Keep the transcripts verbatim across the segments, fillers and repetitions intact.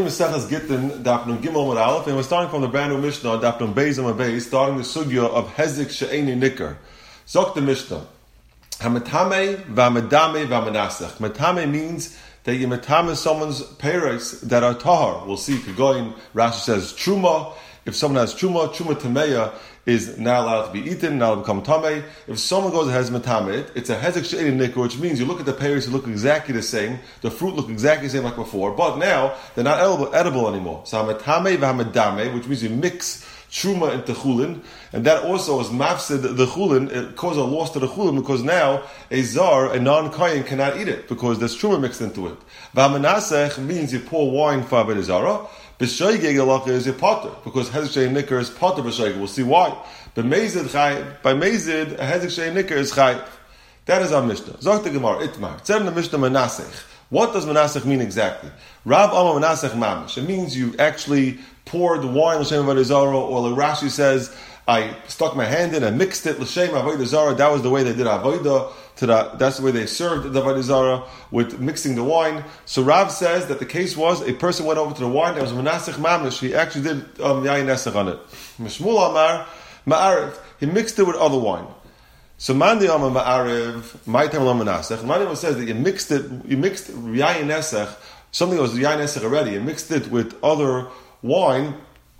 continuing Maseches Gittin, Daf Nun Gimel Amud Aleph, and we're starting from the brand new Mishnah, Daf Nun Beis Amud Beis, starting the sugya of Hezek She'eni Nikar. Zok the Mishnah, Hametame v'Hamedame v'Hamenasech. Metame means that you metame someone's peiros that are tahar. We'll see. Going, Rashi says truma. If someone has truma, truma tameya is not allowed to be eaten, not allowed to become tamei. If someone goes and has metamet, it's a hezek she'eni nikar, which means you look at the peiros, you look exactly the same. The fruit look exactly the same like before, but now they're not edible, edible anymore. So hametame v'hamedame, which means you mix truma into chulin, and that also is mafsid the chulin. It causes a loss to the chulin because now a zar, a non-kayin, cannot eat it because there's truma mixed into it. V'hamenasech means you pour wine for avodah zara. B'shoigeg halacha is a potter because hezek she'eni nikar is potter b'shoigeg. We'll see why. B'mezid chayiv. By mezid, a hezek she'eni nikar is chayiv. That is our Mishnah. Zok the Gemara Itmar. It said in the Mishnah Menasech. What does Menasech mean exactly? Rav Amar Menasech Mamish. It means you actually poured wine l'shem avodah zara, or like Rashi says, I stuck my hand in and mixed it l'shem avodah zara. That was the way they did avodah. To that, that's the way they served the avodah zara, with mixing the wine. So Rav says that the case was a person went over to the wine. There was Menasech Mamish. He actually did um, yayin nesach on it. Mishmul Amar Ma'ariv. He mixed it with other wine. So Mandi Amar Ma'ariv Maitam Lo Menasech. Mandi says that you mixed it. You mixed yayin nesach, something that was yayin nesach already. You mixed it with other wine.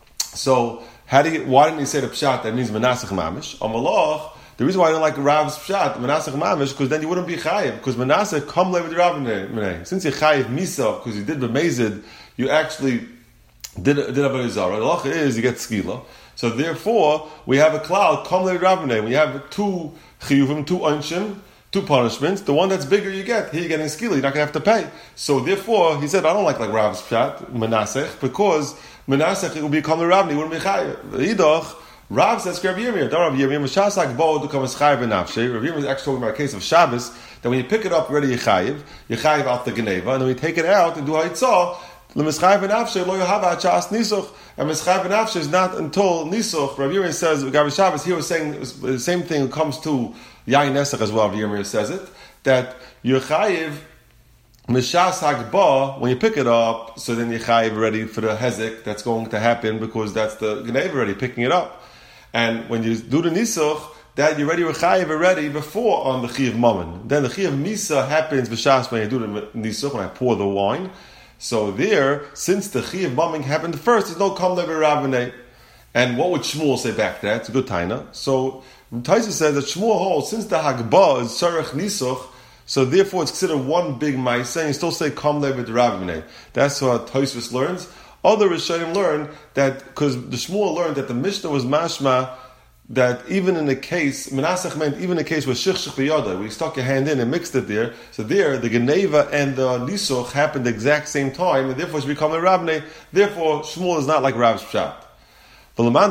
So how do you, why didn't he say the pshat that means Menasech Mamish? Amalach. The reason why I don't like Rav's pshat, Menasech Mamish, because then you wouldn't be chayiv. Because Menasech come lay with the Rav. Since you're chayiv misa, because you did b'mezid, you actually did did avodah zara. The halacha is you get skila. So therefore, we have a cloud come lay with Rav. When you have two chiyuvim, two unshim, two punishments, the one that's bigger you get. Here you're getting skila. You're not going to have to pay. So therefore, he said, I don't like like Rav's pshat, Menasech, because Menasech it will become the Rav. He wouldn't be chayiv. Idach. Rav says, Rav Yirmiyah, don't Rav Yirmiyah, Mashasak Bo to come as chayiv and nafshe. Rav Yirmiyah is actually talking about a case of Shabbos, that when you pick it up, already you chayiv, you chayiv out the geneva, and then we take it out and do haitzah, l'mischayiv and nafshe, lo yohava achas nisuch, and mischayiv and nafshe is not until nisuch. Rav Yirmiyah says, Gabi Shabbos, he was saying the same thing when it comes to yayin nesach as well, Rav Yirmiyah says it, that you chayiv, Mishas Hagba, when you pick it up, so then you chayiv ready for the hezek that's going to happen because that's the geneva already picking it up. And when you do the nisuch, that you're ready with chayiv already before on the chiyav mammon. Then the chiyav misa happens b'shas when you do the nisuch, when I pour the wine. So there, since the chiyav mammon happened first, there's no kam lever rabbanei. And what would Shmuel say back to that? It's a good taina. So Taisa says that Shmuel holds, since the hagbah is sarach nisuch, so therefore it's considered one big ma'aseh, and you still say kam lever rabbanei. That's what Taisa learns. Other Rishonim learn that, because the Shmuel learned that the Mishnah was mashma, that even in the case, Menasech meant even in the case with Shich Shich B'Yoda, where you stuck your hand in and mixed it there, so there, the Geneva and the Nisuch happened the exact same time, and therefore it's become a Rabnei. Therefore, Shmuel is not like Rav's Pshat. So why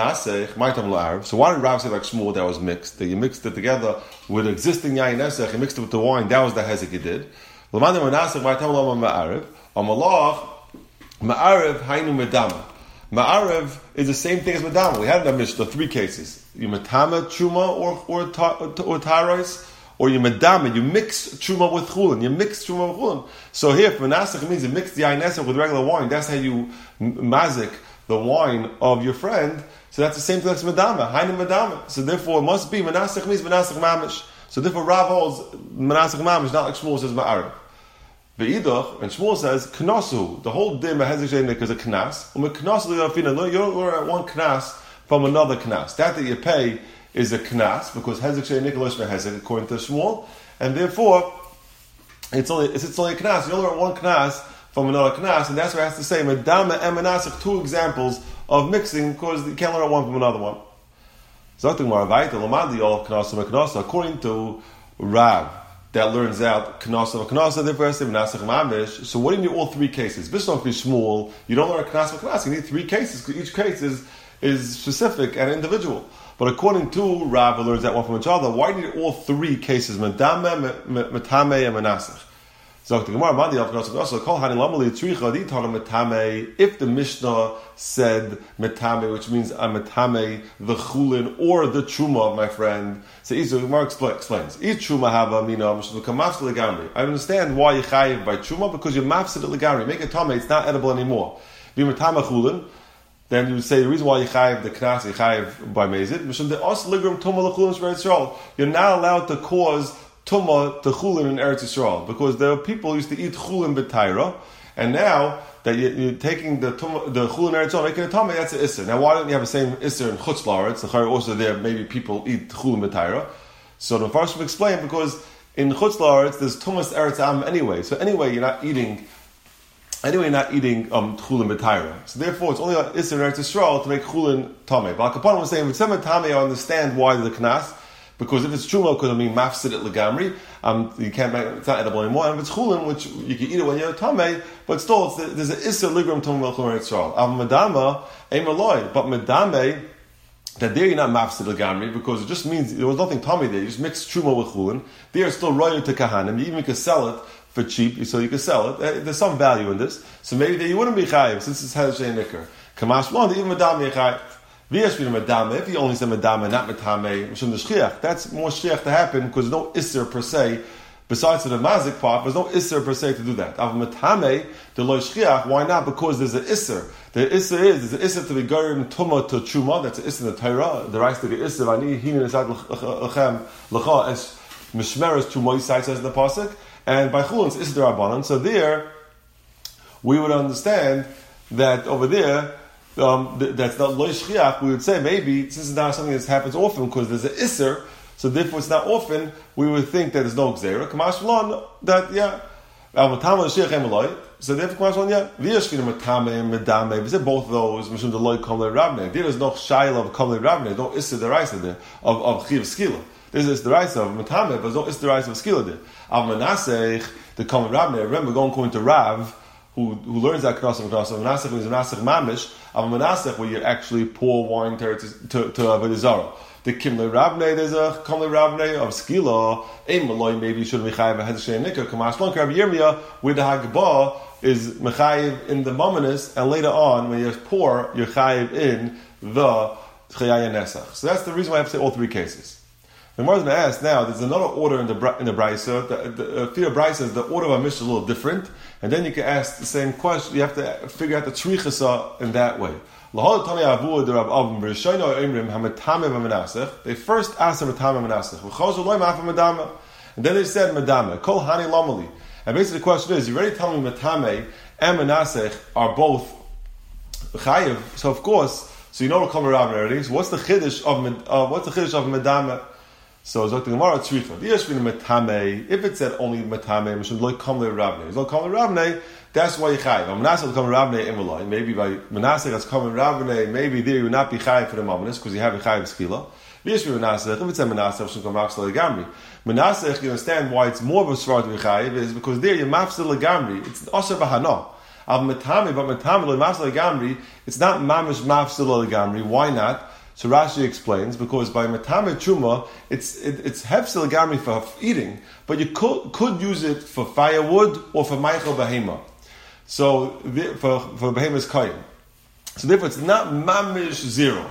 did Rav say like Shmuel that was mixed? That you mixed it together with existing Yayin Nesech, you mixed it with the wine, that was the Hezek you did. Ma'ariv hainu medama. Ma'ariv is the same thing as medama. We had in the Mishnah three cases: you metama truma or or or tarais, or you medama. You mix truma with chulin. You mix truma with chulin. So here, for Menasech, it means you mix the yayin nesach with regular wine. That's how you mazik the wine of your friend. So that's the same thing as medama. Hainu medama. So therefore, it must be Menasech means Menasech mamish. So therefore, Rav holds Menasech mamish, not like Shmuel says ma'ariv. Ve'idach, and Shmuel says, Knasu, the whole din of Hezek She'eni Nikar is a knas. You don't learn one knas from another knas. That that you pay is a knas, because Hezek She'eni Nikar is Hezek, according to Shmuel, and therefore, it's only it's, it's only a knas. You don't learn one knas from another knas, and that's where it has to say, Medama and Menasech, two examples of mixing, because you can't learn one from another one. According to Rav, that learns out knasa of knasa, therefore say Menasech mamish. So what do you need all three cases? Bishlam fi Shmuel, you don't learn a knasa of knasa. You need three cases because each case is, is specific and individual. But according to Rav, who learns that one from each other, why do you need all three cases? Medame, Metame, and Menasech. So the Gemara Mandi also call Hani Lamali Tricha Ditana Metame. If the Mishnah said Metame, which means I'm Metame the Chulin or the Truma, my friend. So the Gemara explains. Each Truma hava mina mafsed legamri. I understand why you chayiv by Truma because you're mafsed legamri. Make a tame, it's not edible anymore. Be Metame Chulin. Then you would say the reason why you chayiv the knas, you chayiv by mezid. Mishum the os ligram tuma lechulin shver Yisrael. You're not allowed to cause Tumah to chulin in Eretz Yisrael because there are people who used to eat chulin b'tayra, and now that you, you're taking the tumah, the chulin in Eretz Yisrael, making a tameh, that's an isser. Now, why don't you have the same isser in Chutz La'aretz? The Chayr also there, maybe people eat chulin b'tayra. So the Farshim explain because in Chutz La'aretz there's tumas Eretz Am anyway. So anyway, you're not eating. Anyway, you're not eating um, chulin b'tayra. So therefore, it's only an isser in Eretz Yisrael to make chulin tameh. But Kapanim was saying, if it's a tameh, I understand why the knas. Because if it's truma, because I mean mafsid it legamri, um, you can't make it's not edible anymore. And if it's chulin, which you can eat it when you're tamei, but still it's, there's an isser ligram tumah melchum Yisrael. Av medama ein maloi, but medame that there you're not mafsid legamri because it just means there was nothing tamei there. You just mix truma with chulin. They are still royal to kahanim. You even can sell it for cheap, so you can sell it. There's some value in this, so maybe that you wouldn't be chayiv since it's hezrei nikar. Kamash one, even medame chayiv. If he only said medame, not metame, that's more shchiach to happen because there's no isser per se. Besides the mazik part, there's no isser per se to do that. Av metame, the lo shchiach, why not? Because there's an isser. The isser is, there's an isser to be garim tumah to truma, that's an isser in the Torah. The right to be isser, vani hinin esad lechem lecha as mishmeres truma yisai says in the pasuk, and by chulin it's isser derabanan. So there, we would understand that over there, Um, th- that's not lo shchiach. We would say maybe since it's not something that happens often because there's an isser, so therefore it's not often. We would think that there's no gzera. Kamash v'lon that yeah, al matama shchiach emaloi. So therefore kamash v'lon yeah, v'yashkin matame medame. We said both of those. Mishum the loy kamle rabne. There is no shayla of kamle rabne. No isser deraisa there of of chiv skila. There's this deraisa of matame, but there's no isser deraisa of skila there. Al manasech the kamle rabne. Remember going according to Rav. Who, who learns that knasach knasach manasech is manasech mamish of manasech where you actually pour wine to to to avodah zarah. The kimle rabne there's a kimle rabne of skila ein maloi maybe you shouldn't be chayiv a hezek nikar kamash long Rabbi Yirmiyah where the hagbah is mechayiv in the mominus and later on when you pour you're chayiv in the chayaya nesach. So that's the reason why I have to say all three cases. The Gemara is going to ask now. There's another order in the in the brisa. The, the uh, fear brisa, the order of a mishnah is a little different, and then you can ask the same question. You have to figure out the tzrichasa in that way. They first asked him metame menasech, and then they said medame. Kol hani lamali. And basically, the question is: you already tell me metame and menasech are both chayiv. So of course, so you know what kol rav already. So what's the chiddush of uh, what's the chiddush of medame? So Zok the Gemara tzricha. Metame. If it said only metame, we should look kamle rabne. Look kamle rabne. That's why you chayiv. Menasech kamle rabne emaloi. Maybe by menasech that's kamle rabne. Maybe there you would not be chayiv for the mominus because you have a chayiv skila. V'yeshvi menasech. If it said menasech, we should come mafsel legamri. Menasech, you understand why it's more of a svar to be chayiv is because there you're mafsel legamri. It's osher bahana. Al metame, but metame le mafsel legamri. It's not mamish mafsel legamri. Why not? So Rashi explains because by metame truma, it's it, it's hefsel legamri for eating, but you could could use it for firewood or for meichel behema. So the, for for behemoth's kayim. So therefore, it's not mamish zero.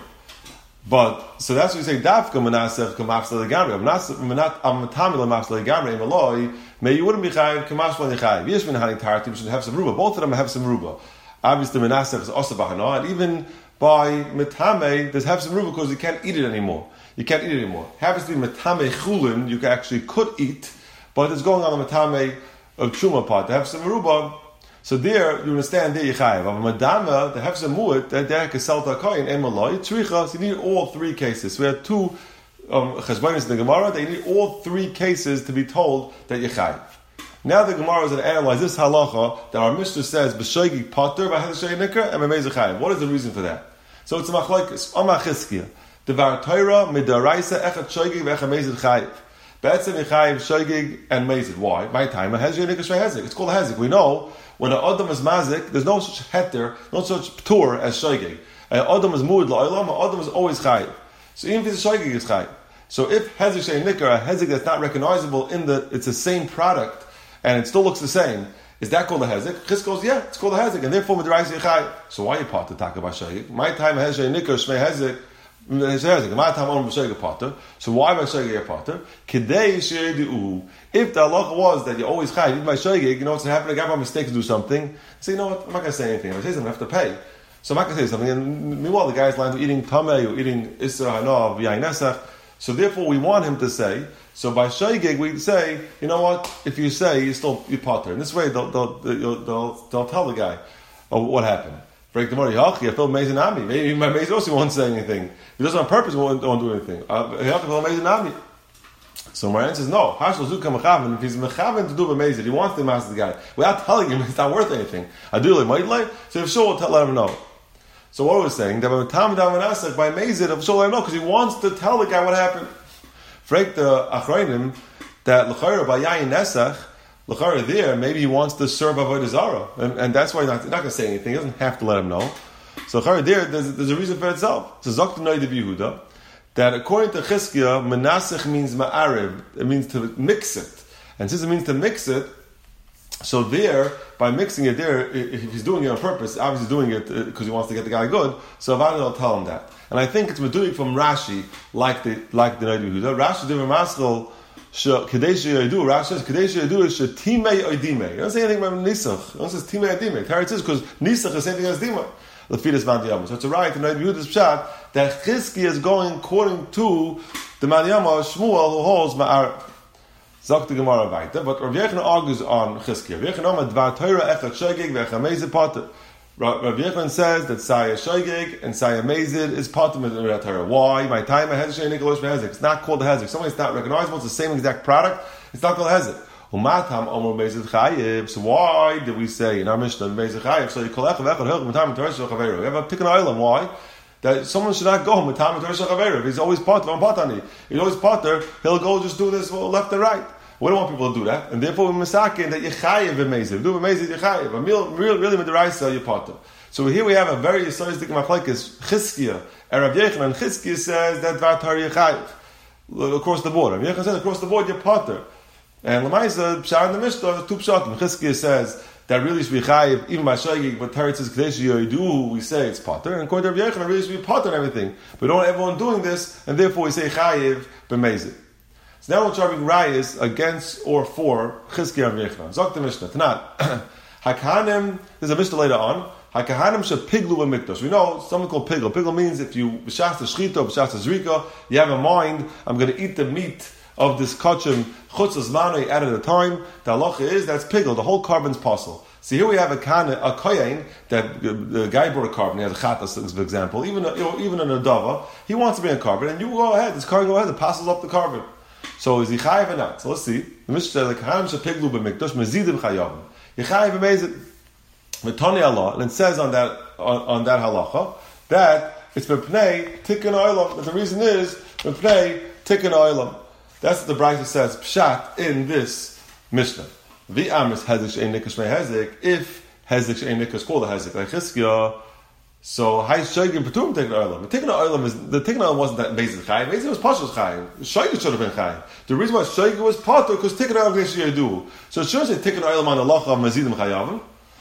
But so that's what you say. Dafka menasech kamafsel legamri. Menat metame le mafsel legamri emaloi. May you wouldn't be chayiv kamashval nechayiv. Yesh min haning tarti. We should have some ruba. Both of them have some ruba. Obviously, menasech is also bahana, and even by metame, there's have some ruba because you can't eat it anymore. You can't eat it anymore. Happens to be metame chulin, you actually could eat, but it's going on the metame of truma part. They have some ruba, so there you understand there you chayiv. But madama, they have some mu'it, that there can sell the koyin emaloi tzricha. So you need all three cases. We have two um, cheshbonis in the Gemara. They need all three cases to be told that you chayiv. Now the Gemara is going to analyze this halacha that our Mishnah says b'shoigi pater v'hadashei nikra and b'mezeh chayiv. What is the reason for that? So it's a machlokes amachizkia. Devar Torah midaraisa echad shoigig v'echad mezid chayiv. Be'etzem yichayiv shoigig and mezid. Why? My time a hezir nikra shvei hezir. It's called a hezir. We know when an adam is mazik, there's no such heter, no such ptur as shoigig. An adam is muad la'olam. An adam is always chayiv. So even if it's shoigig is chayiv. So if hezir shvei nikra, a hezir that's not recognizable in the, it's the same product and it still looks the same. Is that called a hezek? Chis goes, yeah, it's called a hezek, and therefore Midrash Yechai. So why you part the taka b'shayik? My time hezek nikar shmei hezek. My time on b'shayik potter. So why b'shayik your potter? Kidei sheidu. If the halacha was that you always chai, even by shayik, you know what's happening? I got my mistake to do something. So you know what? I'm not going to say anything. If I say something, I have to pay. So I'm not going to say something. And meanwhile, the guy's lying to eating tameh or eating isra hanav v'yayin nesach. So therefore, we want him to say. So by shaygig, we say, you know what? If you say, you still you potter. In this way, they'll they'll they'll, they'll, they'll tell the guy, oh, what happened. Break the money. I feel amazing nami. Maybe my maze also won't say anything. He doesn't on purpose. Won't, won't do anything. I feel amazing nami. So Marian says, no. Hashal zuka mechaven. If he's mechaven to do amazing, he wants to master the guy without telling him it's not worth anything. I do like might like. So if sure, we'll tell let him know. So what we're saying that by tam davanasach by mazid, if sure let him know because he wants to tell the guy what happened. Freak the achronim that l'chayra by yayin nesach, l'chayra there, maybe he wants to serve avodah zarah, and, and that's why he's not, he's not going to say anything. He doesn't have to let him know. So l'chayra there, there's, there's a reason for itself. So zok t'noi de Yehuda that according to Chizkiah, menasech means ma'ariv. It means to mix it, and since it means to mix it, so there by mixing it there, if he's doing it on purpose, obviously doing it because he wants to get the guy good. So Avada will tell him that. And I think it's meduik from Rashi, like the like the Noid Yehuda. Rashi did maskal kadesh yadu. Rashi says kadesh yadu is shetimei oidimei. He doesn't say anything about nisach. He only says timei oidimei. Teretz is because nisach is the same thing as dima. Lefidus Madiyama. So it's a right to Noid Yehuda's pshat that Chizkiah is going according to the Madiyama Shmuel who holds ma'ar. Zok the Gemara weiter, but Rav Yechon argues on Chizkiah. Rav Yechon Amad Dvar Torah Echad Shogeg V'Echamezid Potter. Rav Yechon says that Saya Shogeg and Saya Mezid is Potter with the Torah. Why? My time a Hezek Shein Nikolosh Hezek. It's not called a Hezek. Somebody's not recognizable. It's the same exact product. It's not called Hezek. Umatam Omer Mezid Chayiv. So why did we say in our Mishnah Mezid Chayiv? So you call Echad Echad Hilch Matam Torah Shel Chaveru. You have a pick an island. Why? That someone should not go home with Tam Torah Shel Chaveru. If he's always Potter on Patani, he's always Potter. He'll go just do this left and right. We don't want people to do that, and therefore we're misakin that yechayev b'mezid. Do b'mezid yechayev. A meal, really, really with the rice you potter. So here we have a very yisraelistic machlekes Chizkiah. And Rav Yechon and Chizkiah says that dvar Torah yechayev across the board. Rav Yechon says across the board you potter. And Lamaisa pshar in the Mishnah two pshatim. Chizkiah says that really should be chayev even by shagig, but Torah says kadesh yoidu. We say it's potter, and according to Rav Yechon, it really should be potter and everything. But we don't want everyone doing this, and therefore we say chayev b'mezid. So now we're charging rayas against or for Chizkiah and Yechon. Zok the Mishnah. Tanat. Hakahanim, there's a Mishnah later on. Hakahanim shall piglu b'mikdash. We know something called piglu. Piglu means if you, b'shas shchita, b'shas zrika, you have a mind, I'm going to eat the meat of this kachim, chutz zmanu, at a time. The halacha is, that's piglu. The whole carbon's possible. See, here we have a kana, a kohen, that the guy brought a carbon, he has a chatas, for example, even a, even an adava, he wants to bring a carbon, and you go ahead, this carbon go ahead, it passes up the carbon. So is he chayiv or not? So let's see. The Mishnah says, "The kahanim shepiglu b'mikdash mezidim chayavim." He chayiv b'mezid. V'tani Allah, and it says on that on, on that halacha that it's b'pnei tikkun olam. But the reason is b'pnei tikkun olam. That's what the Brayta says pshat in this Mishnah. V'amis hezek she'ein nikas shmei hezek. If hezek she'ein nikas called a hezek like Chizkiah. So, hay shoygim petum tikkun olam. The tikkun olam is the tikkun olam wasn't that mezid chayim. Mezid was pashas chayim. Shoygim should have been chayim. The reason why shoygim was patur because tikkun olam is yedu. So it should say tikkun olam on the lacha of mezidim chayavim.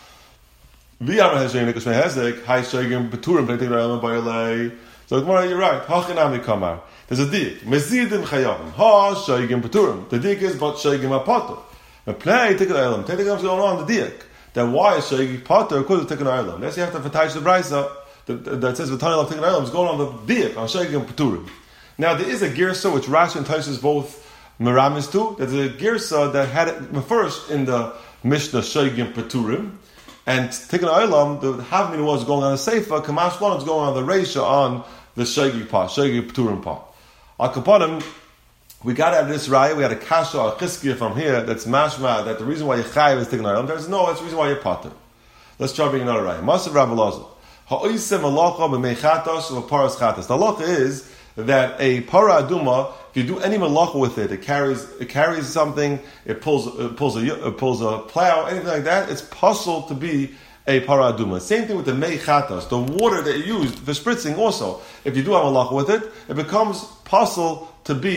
V'yam hezek nikas shmei hezek. Hay shoygim peturim tikkun olam b'yalei. So tomorrow you're right. Hachinami kamar. There's a dik mezidim chayavim. Ha shoygim peturim. The dik is but shoygim apatur. The play tikkun olam. Tikkun olam is going on the dik. Then why is Shagig Potter according to Tikkun Olam? That's you have to fataish the braysa that says V'tani of Tikkun Olam is going on the diak on Shagig and Peturim. Now there is a girsa which Rashi and Taisus both meramis to. There's a girsa that had it first in the Mishnah Shagig and Peturim, and Tikkun Olam the Havmin was going on the Seifa. Kamash Lon is going on the Reisha on the Shagig part, Shagig Peturim part. Al Kapanim. We got out of this raya, we had a kasha or a chizkiah from here that's mashma, that the reason why you're chayiv is tikkun olam. There's no, it's the reason why you're pater. Let's try bringing another raya. Masav Rav Elazar. Ha'oisem alacha b'meichatos v'paras chatos. The halacha is that a para aduma, if you do any malacha with it, it carries it carries something, it pulls it pulls a it pulls a plow, anything like that, it's possible to be a para aduma. Same thing with the meichatos, the water that you use for spritzing also. If you do have malacha with it, it becomes possible to be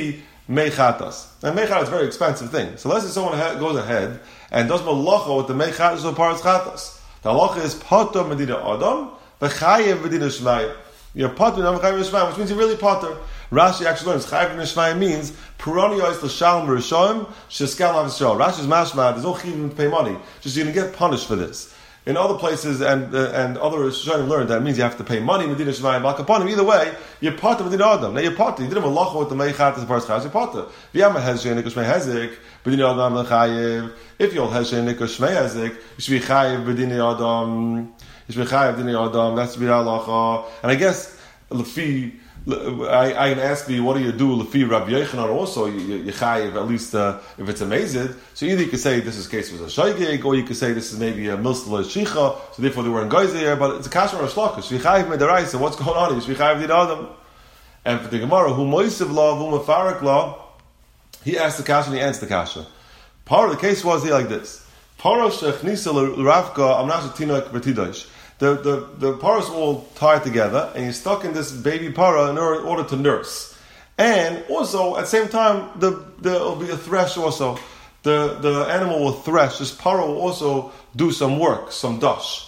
Mechatas. And Mechatas is a very expensive thing. So let's say someone goes ahead and does malacha with the Mechatas of Paras Chatas. The halacha is Potter Medina Adam, V'chayev Medina Shmaya. You're Potter Medina Shmaya, which means you're really Potter. Rashi actually learns Chayev Medina Shmaya means Peronios L'Shalom Rishon Sheskal Avishol. Rashi's mashma, there's no chiyuv to pay money. Just you're going to get punished for this. In other places and uh, and other Rishonim learned that means you have to pay money, Medina Shmaya, Balkaponim. Either way, you're Potter Medina Adam. Now you're Potter. You did a malacha with the Mechatas of Paras Chatas, you're Potter. V'yam Hezshei Nikos Shmei Hezik, Medina Adam L'Chayev. If you'll Hezshei Nikos Shmei Hezik, you should be Chayev Medina Adam. You should be Chayev Medina Adam. That's the halacha. And I guess Lefi. I, I can ask you, what do you do Lefi Rabbi Yochanan also? You, you, you chayiv, at least uh, if it's amazing. So either you could say this is case was a shaygig, or you could say this is maybe a milstel shicha, so therefore they were in geyser here, but it's a kasher or a shlaka. You chayiv medaraisa. What's going on here? You chayiv the adam. And for the Gemara, who moisiv law, who mefarik law, he asked the kasha and he answered the kasha. Part of the case was here like this: Paros shechnisa l'ravka amnash tinok b'tidosh. The, the, the paras all tied together, and you're stuck in this baby para in order to nurse. And also, at the same time, the, the, there'll be a thresh also. The, the animal will thresh. This para will also do some work, some dash.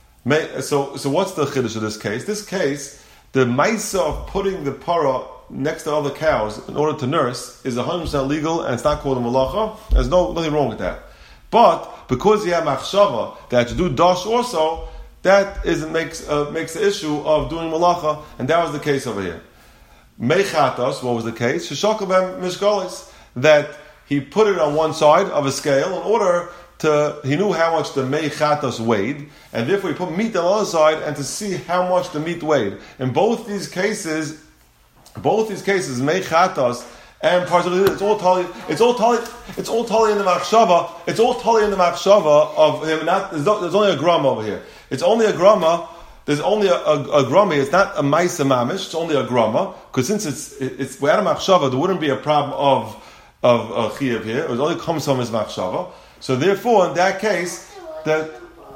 So, so what's the chiddush of this case? This case, the maisa of putting the para next to other cows in order to nurse is one hundred percent legal, and it's not called a malacha. There's no, nothing wrong with that. But, because you have machshava that you do dash also, that is makes uh, makes the issue of doing malacha, and that was the case over here. Mechatas, what was the case? Sheshakabem mishgalis, that he put it on one side of a scale in order to, he knew how much the mechatas weighed, and therefore he put meat on the other side and to see how much the meat weighed. In both these cases, both these cases, mechatas and parts of it, it's all totally, it's all totally, it's all totally in the machshava. It's all totally in the machshava of him. Not there's, no, there's only a gram over here. It's only a grama. There's only a, a, a grama. It's not a ma'isa mamish. It's only a grama, because since it's it's we're at a machshava, there wouldn't be a problem of of uh, chiyuv here. It only comes from his machshava. So therefore, in that case, that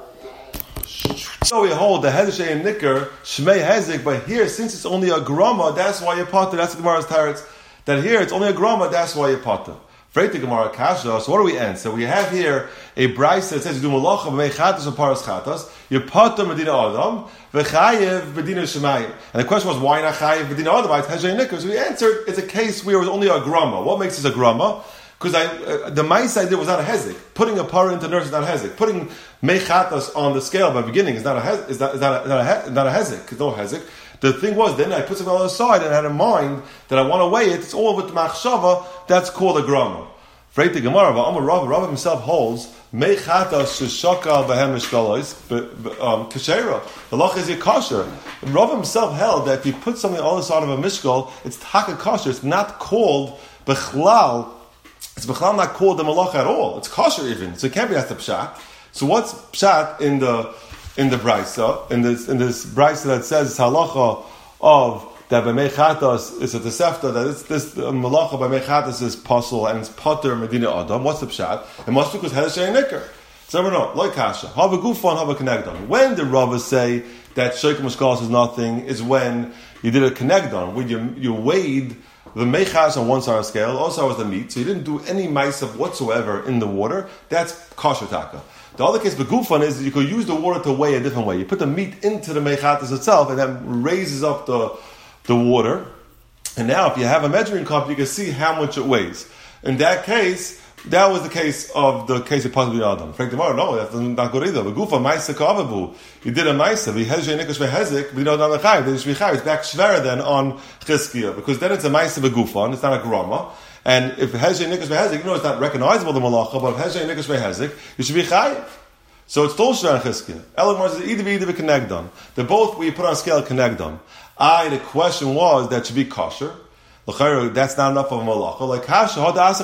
so we hold the hedeshay and nicker shmei hezik. But here, since it's only a grama, that's why you're potter. That's the Gemara's teretz. That here it's only a grama. That's why you're potter. Freit Gemara kasha. So what do we end? So we have here a brayse that says you do malacha b'meichatas and paras chatas. You potter medina adam v'chayev medina shemayim. And the question was, why not chayev medina adam? It's hezhei nikkur. So we answered, it's a case where it was only a grama. What makes this a grama? Because I, uh, the ma'ase I did was not a hezek. Putting a para into nurse is not a hezek. Putting meichatas on the scale by beginning is not a hez, is not, is not a, not a, not a hezek. It's no hezek. The thing was, then I put something on the other side and I had in mind that I want to weigh it. It's all with the machshava. That's called a grama. Freit the Gemara, but Amar Rav, Rav himself holds meichatas sheshakal behem mishkalos kashera. The lach is kosher. Rav himself held that if you put something on the other side of a mishkal, it's taka kosher. It's not called bechlal. It's bechlal not called the malach at all. It's kosher even. So it can't be as the pshat. So what's pshat in the in the braysa, in this in this braysa that says halacha of that by mechatas is a tesefta, that it's this malacha by mechatas is pasul and it's potter medina adam. What's the pshat? It must be because hedeshay nicker. So we know like kasha have a gufan have a connecton. When the Rava say that sheikum mishkalos is nothing is when you did a connecton, when you you weighed the mechas on one side of the scale, also was the meat, so you didn't do any ma'asav whatsoever in the water. That's kosher taka. The other case, begufan, is that you could use the water to weigh a different way. You put the meat into the mechatas itself, and then raises up the the water. And now, if you have a measuring cup, you can see how much it weighs. In that case, that was the case of the case of Pasuk Adam. Frank tomorrow, no, that's not good either. Begufa ma'isa kavavu. You did a ma'isa. The hezhei nikosh vehezik. We don't know the chayiv. Then it's back shvera then on chizkiya, because then it's a ma'isa begufan. It's not a grama. And if hezhei nikosh vehezik, you know it's not recognizable the malacha, but if hezhei nikosh vehezik, you should be chayiv. So it's still shvera chizkiya. Elamar says either be either be connecdon. They're both we put on scale connecdon. I the question was that should be kosher. That's not enough of a malacha. Like hasha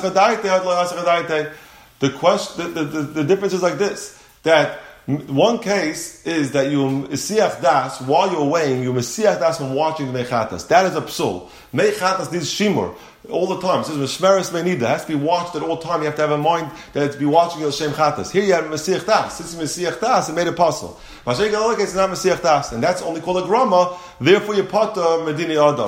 the question, the, the, the difference is like this: that one case is that you mesiach das while you're weighing, you mesiach das from watching the mechatas. That is a psul. Mechatas needs shimur all the time. It says meshmeres meinida has to be watched at all time. You have to have in mind that it's be watching the shem chatas. Here you have mesiach das. Since mesiach das, it made it possible. Mashiach Elokes is not mesiach das, and that's only called a grama. Therefore, you put medini adam.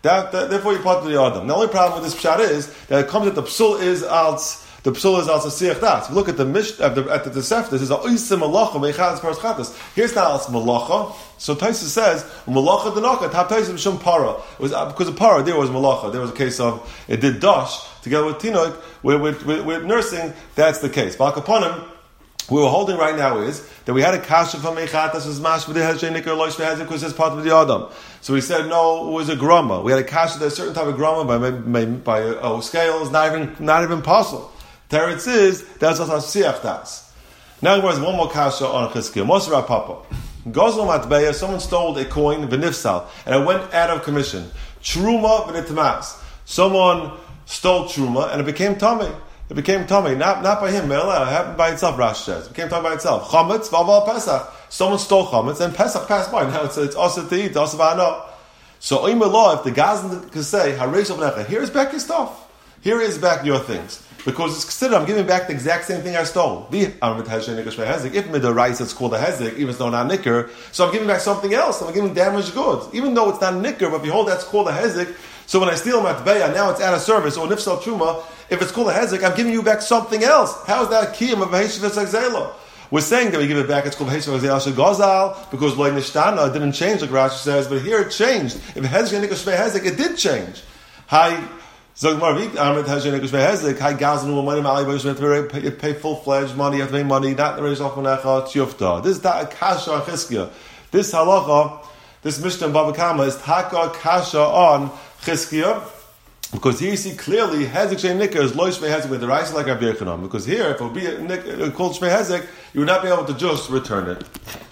That, that, therefore, you part to the Adam. The only problem with this pshat is that it comes that the psul is als the psul is als a siach das. Look at the mish at the at the Tosefta. This is a oisim malacha meichadus paras chatas. Here's not als malacha. So Taisa says malacha denaka tap Taisa b'shum para. It was uh, because of para there was malacha. There was a case of it did dash together with tinok with with, with, with nursing. That's the case. Balkaponim. We were holding right now is that we had a kasha from Mechatas was mash with the Hezrei Nikar Loish Vehazik because it's part of the Adam. So we said no, it was a grama. We had a kasha that a certain type of grama by by, by uh, scales, not even not even possible. Teretz is that's also siach das. Now there was one more kasha on Chizkiah. Mosra Papa. Gozlo matbeya. Someone stole a coin v'nifsal and it went out of commission. Truma v'nitmas. Someone stole truma and it became tummy. It became tummy, not not by him. It happened by itself. Rashi says it became tummy by itself. Chametz v'aval Pesach. Someone stole chametz and Pesach passed by. Now it's it's also to eat, also v'ano. So oimer law, if the gazan can say hareish of necha, here is back your stuff. Here is back your things because it's considered I'm giving back the exact same thing I stole. If midaraisa it's called a hezek, even though not nicker, so I'm giving back something else. I'm giving damaged goods, even though it's not nicker. But behold, that's called a hezek. So when I steal matbeya, now it's out of service, or nifsal truma, if it's called a hezek, I'm giving you back something else. How is that a kiyum of v'heshiv etzakzela? We're saying that we give it back, it's called v'heshiv etzakzela shegozal, because loy nishtana, it didn't change, like Rashi says, but here it changed. If hezek and nikosh hezek, it did change. Hi, Zogmar v'ik, amit hezek and nikosh hezek, hi gazanu, money mali, but you have to pay full-fledged money, you have to pay money, not the reish of menecha, tiyufta. This is that kasha on Chizkiah. This halacha, this Mishnah in Bava Kama is taka kasha on Chizkiah, because here you see clearly hezek shein nikar is loy shmei hezek with the rice like Rabbi Yochanan. Because here, if it would be a, a called shmei hezek, you would not be able to just return it.